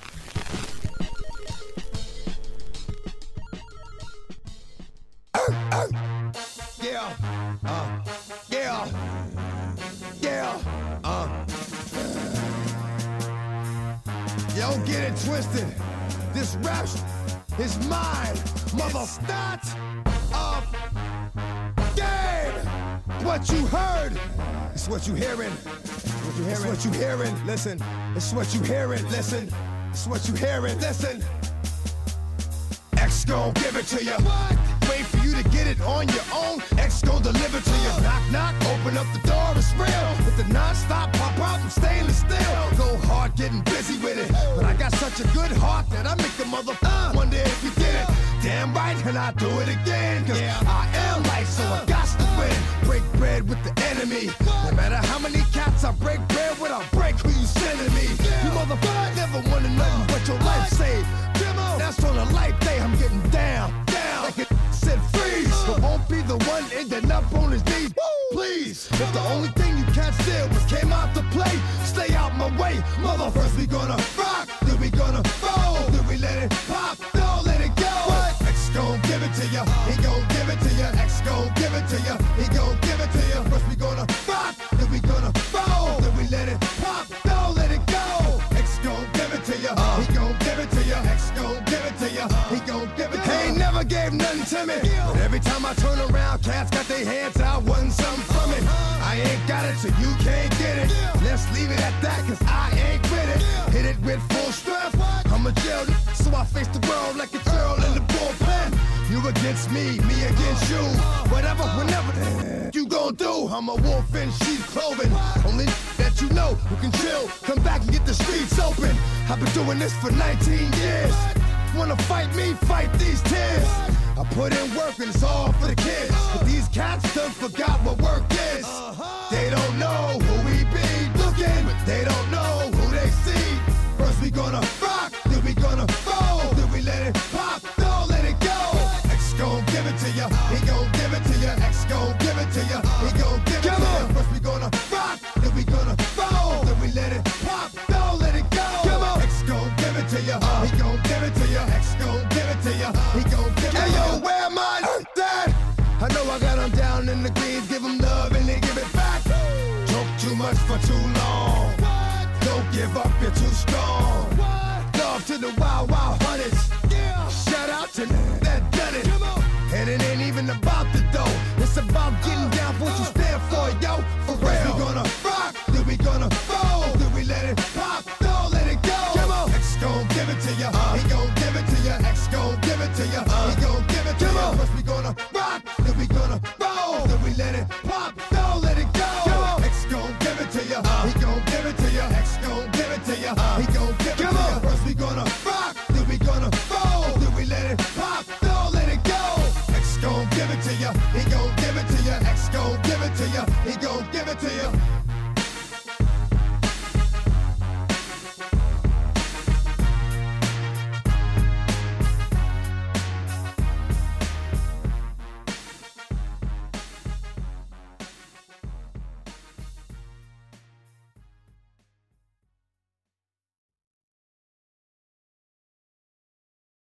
Yeah, uh, yeah, yeah, uh. You don't get it twisted. This rap is mine, mother. Start of game. What you heard is what you hearing. What you hearing? It's what you hearing. Listen, it's what you hearing. Listen, it's what you hearing. Listen. X X gon' give it to you. Wait for you to get it on your own. X gon' deliver to you. Knock, knock, open up the door, it's real. With the non-stop pop out and stainless steel. Go hard getting busy with it. But I got such a good heart that I make the mother uh, wonder if you did it. Damn right, and I do it again. Cause yeah. I am light, so I got to win. Break bread with the enemy. No matter how many cats I break bread with, I'll break who you sending me. You motherfuckers never wanna know what your life saved. That's on a life day, I'm getting down, down. Like it said freeze, but won't be the one ending up on his knees. Please, if the only thing you can't steal was came out to play, stay out my way. Mother, first we gonna rock, then we gonna roll, then we let it pop, don't let it go. X gon' give it to ya, he gon' give it to ya. X gon' give it to ya, he gon' give it to ya. First we gonna rock, then we gonna roll, then we let it pop, don't let it go. X gon' give it to ya, he gon' give it to ya. X gon' give it to ya, he gon' give it to ya. He ain't never gave nothing to me, but every time I turn around, cats got their hands out, wanting something from it. I ain't got it, so you can't get it. Let's leave it at that, cause I ain't with it. Hit it with full strength, I'm a jail, so I face the world like a girl in the bullpen. You against me, me against you. Whatever, whenever you gon' do, I'm a wolf in sheep's clothing. Only that you know who can chill, come back and get the streets open. I've been doing this for nineteen years. Wanna fight me, fight these tears. I put in work and it's all for the kids. But these cats done forgot what work is. They don't know who we be looking, but they don't know who they see. First we gonna rock, then we gonna roll, then we let it pop, don't let it go. X gon' give it to ya, he gon' give it to ya. X gon' give it to ya, he gon' give it to ya. First we gonna rock, then we gonna roll, then we let it pop, don't let it go. X gon' give it to ya, he gon' give it to ya. X gon' give it to ya, he gon' give it to ya. Hey yo, where am I? Dad, I know I got them down in the greens, give them love and they give it back. Talk too much for too long. Don't give up, you're too strong. Love to the wild, wild hunters. Shout out to that done it. And it ain't even about the dough. It's about getting down for what you stand for, yo. For real. First we gonna rock, then we gonna roll, then we let it pop, don't let it go. X gon' give it to ya, he gon' give it to ya. X gon' give it to ya, he gon' give it to ya. First we gonna rock, then we gonna roll, then we let it pop, don't let it go. X gon' give it to ya, he gon' give it to ya. X gon' give it to ya, he gon' give it to ya. First we gonna rock.